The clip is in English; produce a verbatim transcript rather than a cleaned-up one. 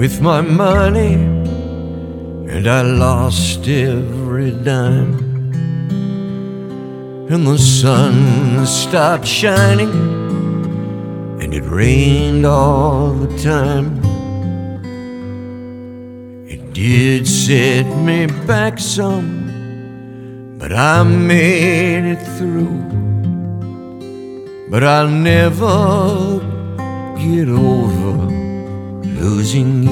with my money, and I lost every dime. And the sun stopped shining, and it rained all the time. It did set me back some, but I made it through. But I'll never get over losing you.